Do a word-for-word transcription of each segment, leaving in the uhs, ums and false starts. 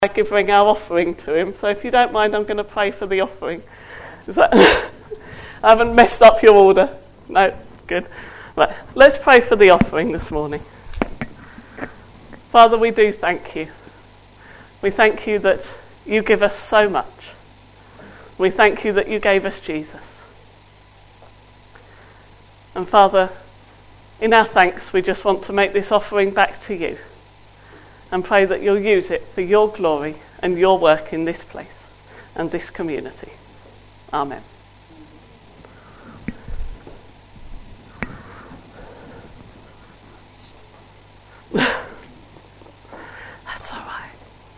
giving our offering to him. So if you don't mind, I'm going to pray for the offering. Is that I haven't messed up your order? No, good. Right, let's pray for the offering this morning. Father, we do thank you. We thank you that you give us so much. We thank you that you gave us Jesus. And Father, in our thanks, we just want to make this offering back to you and pray that you'll use it for your glory and your work in this place and this community. Amen. That's all right.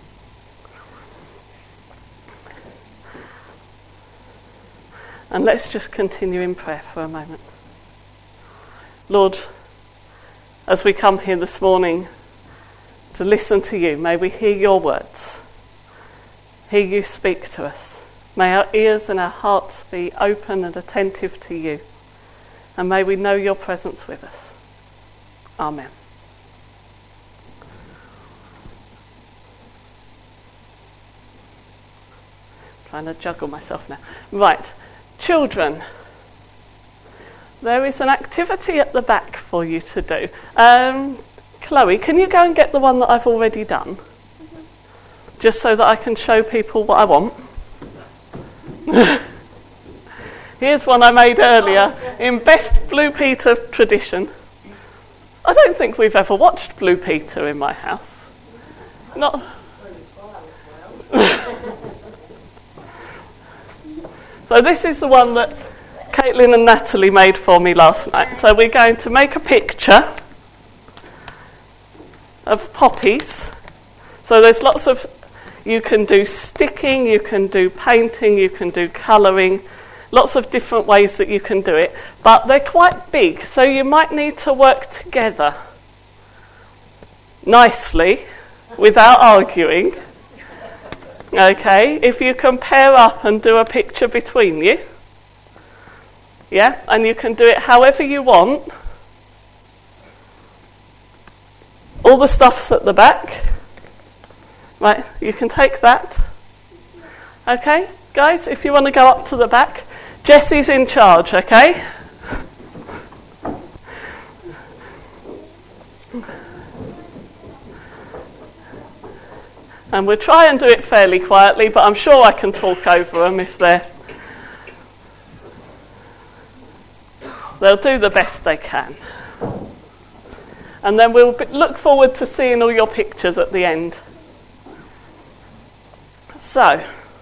And let's just continue in prayer for a moment. Lord, as we come here this morning to listen to you, may we hear your words. Hear you speak to us. May our ears and our hearts be open and attentive to you. And may we know your presence with us. Amen. Trying to juggle myself now. Right, children. There is an activity at the back for you to do. Um, Chloe, can you go and get the one that I've already done? Mm-hmm. Just so that I can show people what I want. Here's one I made earlier in best Blue Peter tradition. I don't think we've ever watched Blue Peter in my house. Not. So this is the one that Caitlin and Natalie made for me last night. So we're going to make a picture of poppies. So there's lots of, you can do sticking, you can do painting, you can do colouring, lots of different ways that you can do it. But they're quite big, so you might need to work together nicely without arguing. Okay, if you can pair up and do a picture between you. Yeah, and you can do it however you want. All the stuff's at the back. Right, you can take that. Okay, guys, if you want to go up to the back. Jessie's in charge, okay? And we'll try and do it fairly quietly, but I'm sure I can talk over them if they're... They'll do the best they can. And then we'll be- look forward to seeing all your pictures at the end. So,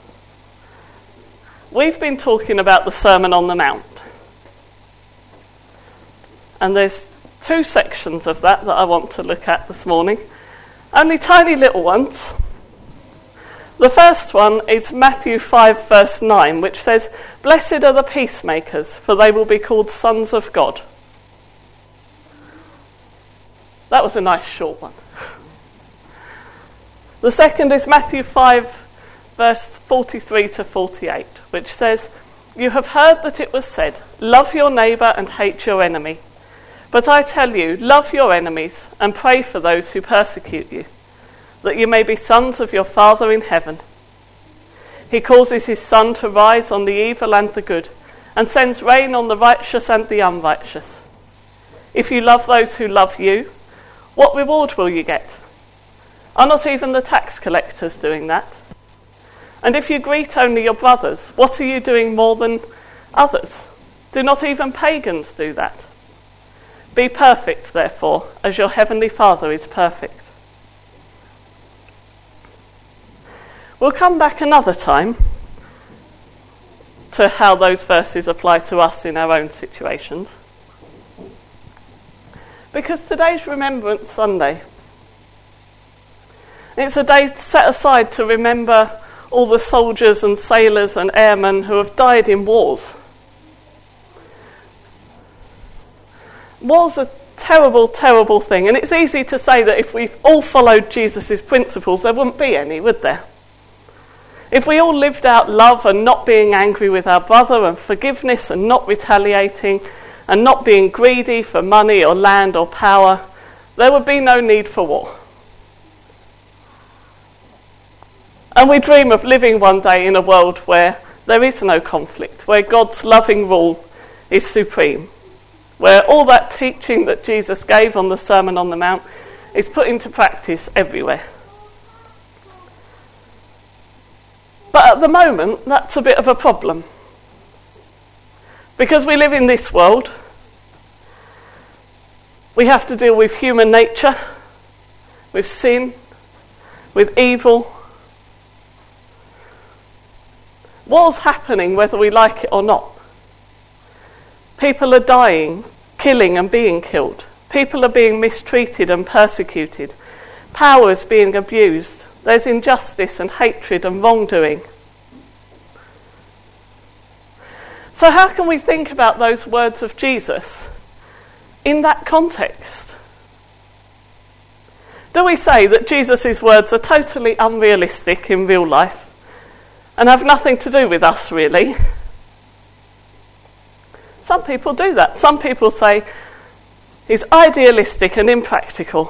we've been talking about the Sermon on the Mount. And there's two sections of that that I want to look at this morning. Only tiny little ones. The first one is Matthew five verse nine, which says, "Blessed are the peacemakers, for they will be called sons of God." That was a nice short one. The second is Matthew five verse forty-three to forty-eight, which says, "You have heard that it was said, 'Love your neighbour and hate your enemy.' But I tell you, love your enemies and pray for those who persecute you, that you may be sons of your Father in heaven. He causes his sun to rise on the evil and the good, and sends rain on the righteous and the unrighteous. If you love those who love you, what reward will you get? Are not even the tax collectors doing that? And if you greet only your brothers, what are you doing more than others? Do not even pagans do that? Be perfect, therefore, as your heavenly Father is perfect." We'll come back another time to how those verses apply to us in our own situations. Because today's Remembrance Sunday. It's a day set aside to remember all the soldiers and sailors and airmen who have died in wars. War's a terrible, terrible thing, and it's easy to say that if we all followed Jesus' principles, there wouldn't be any, would there? If we all lived out love and not being angry with our brother, and forgiveness and not retaliating, and not being greedy for money or land or power, there would be no need for war. And we dream of living one day in a world where there is no conflict, where God's loving rule is supreme, where all that teaching that Jesus gave on the Sermon on the Mount is put into practice everywhere. But at the moment, that's a bit of a problem. Because we live in this world, we have to deal with human nature, with sin, with evil. War's happening whether we like it or not. People are dying, killing and being killed. People are being mistreated and persecuted. Power is being abused. There's injustice and hatred and wrongdoing. So how can we think about those words of Jesus in that context? Do we say that Jesus' words are totally unrealistic in real life and have nothing to do with us, really? Some people do that. Some people say he's idealistic and impractical.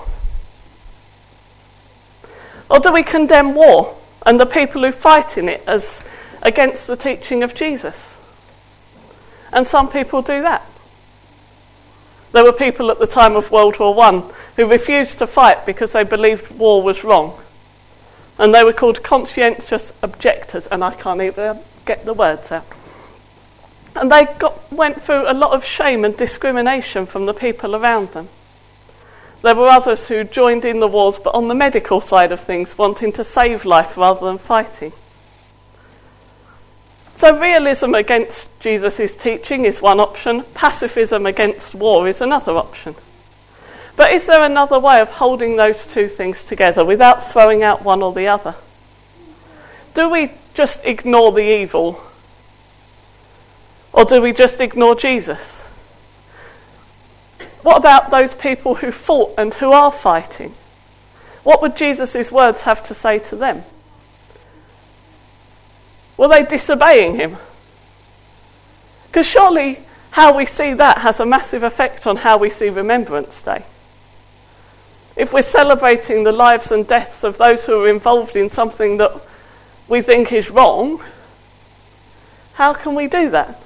Or do we condemn war and the people who fight in it as against the teaching of Jesus? And some people do that. There were people at the time of World War One who refused to fight because they believed war was wrong. And they were called conscientious objectors, and I can't even get the words out. And they got, went through a lot of shame and discrimination from the people around them. There were others who joined in the wars, but on the medical side of things, wanting to save life rather than fighting. So realism against Jesus' teaching is one option. Pacifism against war is another option. But is there another way of holding those two things together without throwing out one or the other? Do we just ignore the evil? Or do we just ignore Jesus? What about those people who fought and who are fighting? What would Jesus' words have to say to them? Were they disobeying him? Because surely how we see that has a massive effect on how we see Remembrance Day. If we're celebrating the lives and deaths of those who are involved in something that we think is wrong, how can we do that?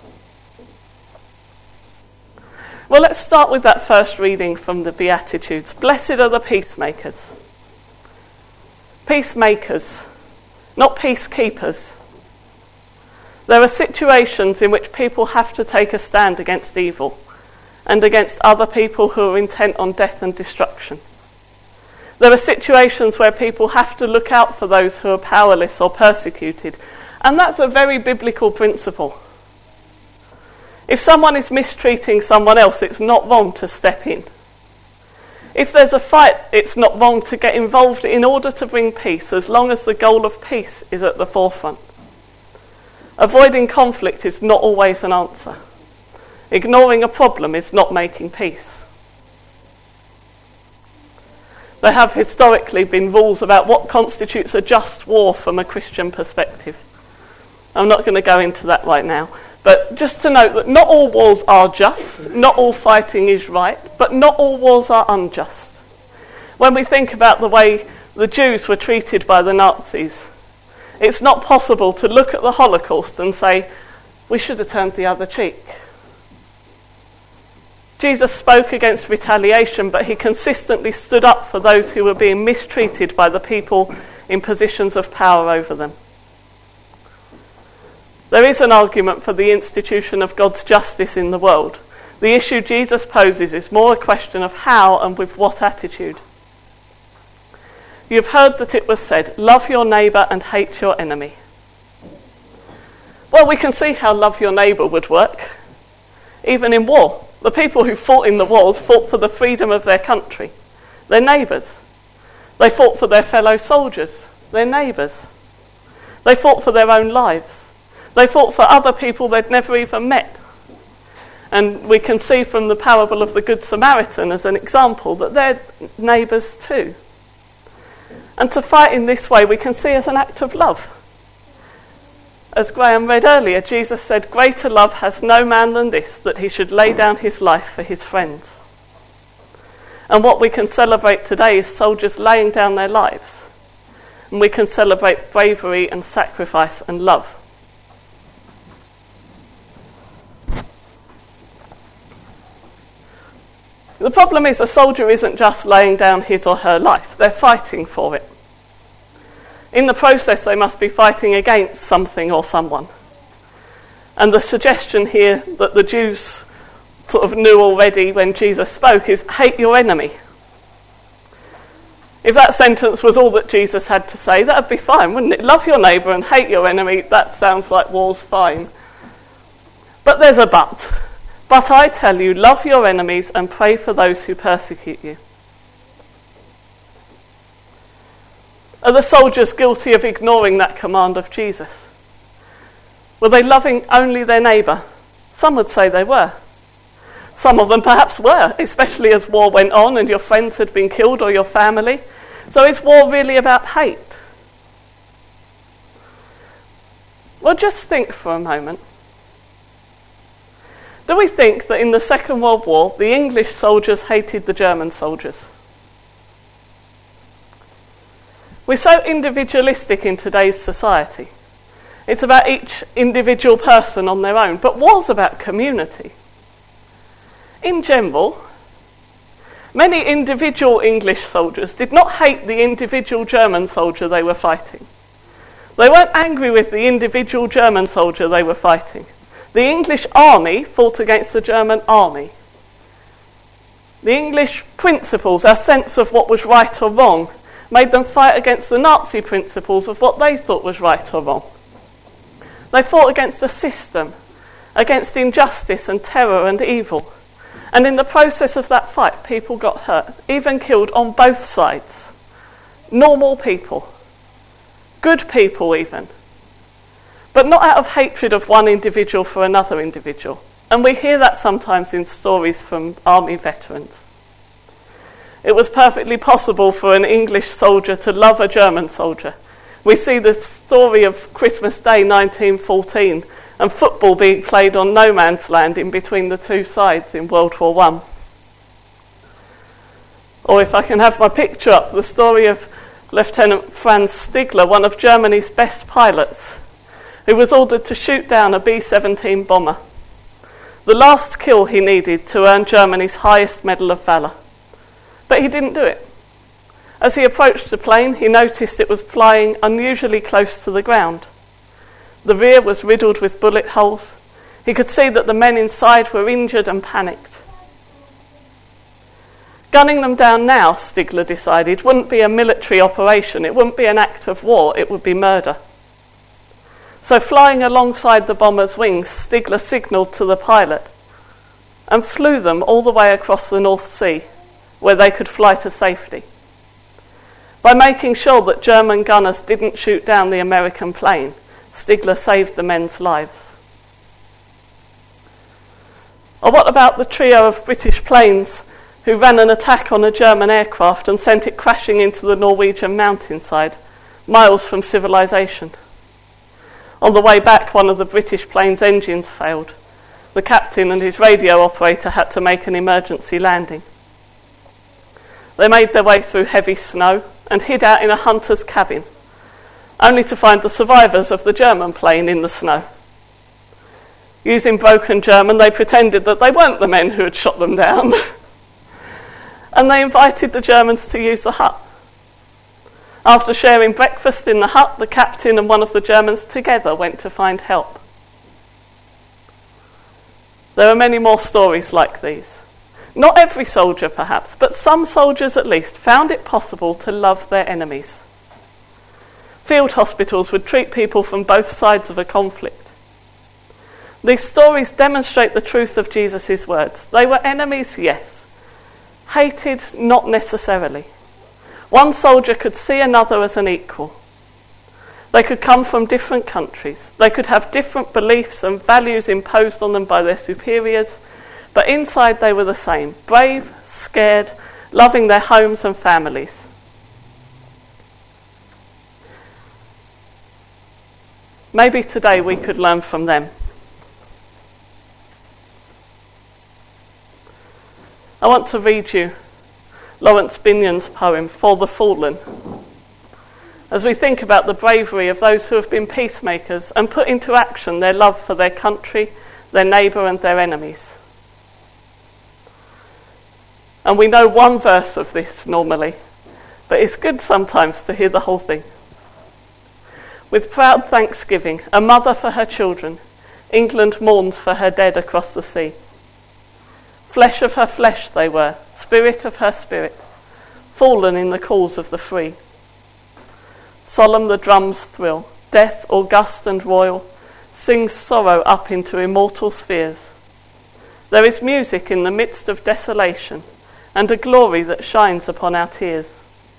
Well, let's start with that first reading from the Beatitudes. Blessed are the peacemakers. Peacemakers, not peacekeepers. There are situations in which people have to take a stand against evil and against other people who are intent on death and destruction. There are situations where people have to look out for those who are powerless or persecuted, and that's a very biblical principle. If someone is mistreating someone else, it's not wrong to step in. If there's a fight, it's not wrong to get involved in order to bring peace, as long as the goal of peace is at the forefront. Avoiding conflict is not always an answer. Ignoring a problem is not making peace. There have historically been rules about what constitutes a just war from a Christian perspective. I'm not going to go into that right now. But just to note that not all wars are just, not all fighting is right, but not all wars are unjust. When we think about the way the Jews were treated by the Nazis, it's not possible to look at the Holocaust and say, we should have turned the other cheek. Jesus spoke against retaliation, but he consistently stood up for those who were being mistreated by the people in positions of power over them. There is an argument for the institution of God's justice in the world. The issue Jesus poses is more a question of how and with what attitude. You've heard that it was said, love your neighbour and hate your enemy. Well, we can see how love your neighbour would work, even in war. The people who fought in the wars fought for the freedom of their country, their neighbours. They fought for their fellow soldiers, their neighbours. They fought for their own lives. They fought for other people they'd never even met. And we can see from the parable of the Good Samaritan as an example that they're neighbours too. And to fight in this way we can see as an act of love. As Graham read earlier, Jesus said, greater love has no man than this, that he should lay down his life for his friends. And what we can celebrate today is soldiers laying down their lives. and we can celebrate bravery and sacrifice and love. The problem is a soldier isn't just laying down his or her life, they're fighting for it. In the process, they must be fighting against something or someone. And the suggestion here that the Jews sort of knew already when Jesus spoke is, hate your enemy. If that sentence was all that Jesus had to say, that would be fine, wouldn't it? Love your neighbour and hate your enemy, that sounds like war's fine. But there's a but. But I tell you, love your enemies and pray for those who persecute you. Are the soldiers guilty of ignoring that command of Jesus? Were they loving only their neighbour? Some would say they were. Some of them perhaps were, especially as war went on and your friends had been killed or your family. So is war really about hate? Well, just think for a moment. Do we think that in the Second World War, the English soldiers hated the German soldiers? We're so individualistic in today's society. It's about each individual person on their own, but war's about community. In general, many individual English soldiers did not hate the individual German soldier they were fighting. They weren't angry with the individual German soldier they were fighting. The English army fought against the German army. The English principles, our sense of what was right or wrong, made them fight against the Nazi principles of what they thought was right or wrong. They fought against a system, against injustice and terror and evil. And in the process of that fight, people got hurt, even killed on both sides. Normal people. Good people even. But not out of hatred of one individual for another individual. And we hear that sometimes in stories from army veterans. It was perfectly possible for an English soldier to love a German soldier. We see the story of Christmas Day nineteen fourteen and football being played on no man's land in between the two sides in World War One. Or if I can have my picture up, the story of Lieutenant Franz Stigler, one of Germany's best pilots, who was ordered to shoot down a B seventeen bomber. The last kill he needed to earn Germany's highest Medal of Valour. But he didn't do it. As he approached the plane, he noticed it was flying unusually close to the ground. The rear was riddled with bullet holes. He could see that the men inside were injured and panicked. Gunning them down now, Stigler decided, wouldn't be a military operation. It wouldn't be an act of war. It would be murder. So flying alongside the bomber's wings, Stigler signalled to the pilot and flew them all the way across the North Sea, where they could fly to safety. By making sure that German gunners didn't shoot down the American plane, Stigler saved the men's lives. Or what about the trio of British planes who ran an attack on a German aircraft and sent it crashing into the Norwegian mountainside, miles from civilization? On the way back, one of the British plane's engines failed. The captain and his radio operator had to make an emergency landing. They made their way through heavy snow and hid out in a hunter's cabin, only to find the survivors of the German plane in the snow. Using broken German, they pretended that they weren't the men who had shot them down. And they invited the Germans to use the hut. After sharing breakfast in the hut, the captain and one of the Germans together went to find help. There are many more stories like these. Not every soldier, perhaps, but some soldiers at least found it possible to love their enemies. Field hospitals would treat people from both sides of a conflict. These stories demonstrate the truth of Jesus' words. They were enemies, yes. Hated, not necessarily. One soldier could see another as an equal. They could come from different countries. They could have different beliefs and values imposed on them by their superiors, but inside they were the same, brave, scared, loving their homes and families. Maybe today we could learn from them. I want to read you Lawrence Binyon's poem, For the Fallen. as we think about the bravery of those who have been peacemakers and put into action their love for their country, their neighbour and their enemies. And we know one verse of this normally, but it's good sometimes to hear the whole thing. With proud thanksgiving, a mother for her children, England mourns for her dead across the sea. Flesh of her flesh they were, spirit of her spirit, fallen in the cause of the free. Solemn the drums thrill, death august and royal, sings sorrow up into immortal spheres. There is music in the midst of desolation, and a glory that shines upon our tears.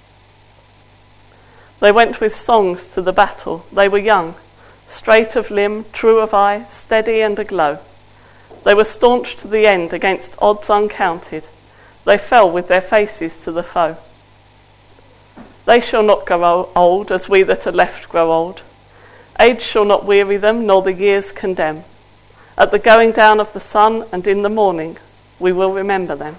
They went with songs to the battle, they were young, straight of limb, true of eye, steady and aglow. They were staunch to the end against odds uncounted, they fell with their faces to the foe. They shall not grow old as we that are left grow old. Age shall not weary them, nor the years condemn. At the going down of the sun and in the morning we will remember them.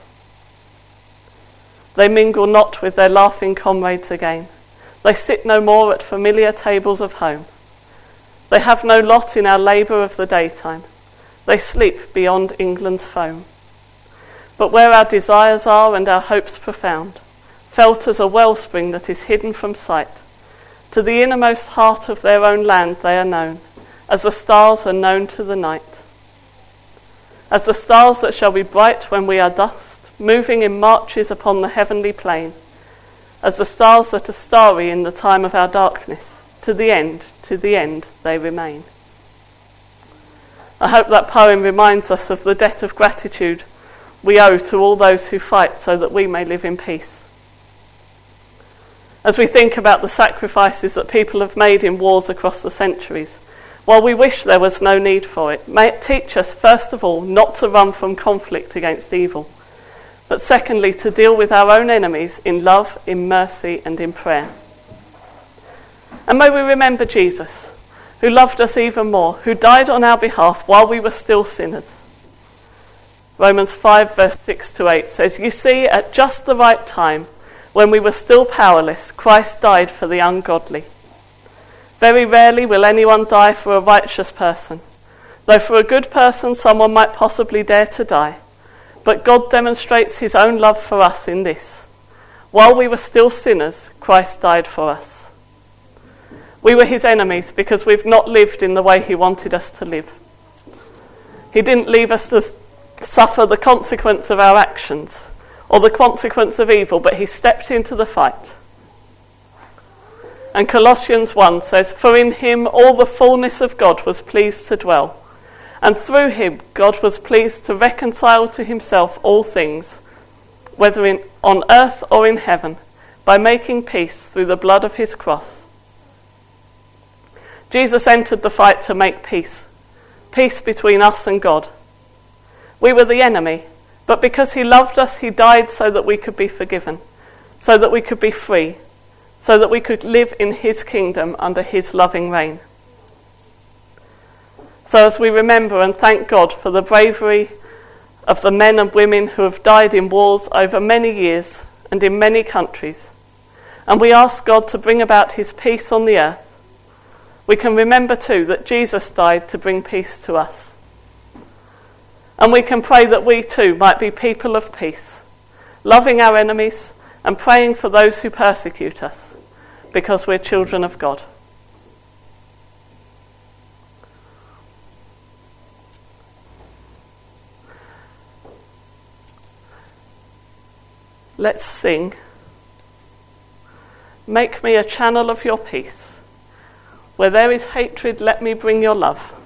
They mingle not with their laughing comrades again. They sit no more at familiar tables of home. They have no lot in our labour of the daytime. They sleep beyond England's foam. But where our desires are and our hopes profound, felt as a wellspring that is hidden from sight, to the innermost heart of their own land they are known, as the stars are known to the night. As the stars that shall be bright when we are dust, moving in marches upon the heavenly plain, as the stars that are starry in the time of our darkness, to the end, to the end they remain. I hope that poem reminds us of the debt of gratitude we owe to all those who fight so that we may live in peace. As we think about the sacrifices that people have made in wars across the centuries, while we wish there was no need for it, may it teach us, first of all, not to run from conflict against evil, but secondly, to deal with our own enemies in love, in mercy, and in prayer. And may we remember Jesus, who loved us even more, who died on our behalf while we were still sinners. Romans five, verse six to eight says, "You see, at just the right time, when we were still powerless, Christ died for the ungodly. Very rarely will anyone die for a righteous person, though for a good person someone might possibly dare to die. But God demonstrates his own love for us in this: while we were still sinners, Christ died for us." We were his enemies because we've not lived in the way he wanted us to live. He didn't leave us to suffer the consequence of our actions, or the consequence of evil, but he stepped into the fight. And Colossians one says, "For in him all the fullness of God was pleased to dwell, and through him God was pleased to reconcile to himself all things, whether in, on earth or in heaven, by making peace through the blood of his cross." Jesus entered the fight to make peace, peace between us and God. We were the enemy, but because he loved us, he died so that we could be forgiven, so that we could be free, so that we could live in his kingdom under his loving reign. So as we remember and thank God for the bravery of the men and women who have died in wars over many years and in many countries, and we ask God to bring about his peace on the earth, we can remember too that Jesus died to bring peace to us. And we can pray that we too might be people of peace, loving our enemies and praying for those who persecute us, because we're children of God. Let's sing, "Make me a channel of your peace. Where there is hatred, let me bring your love.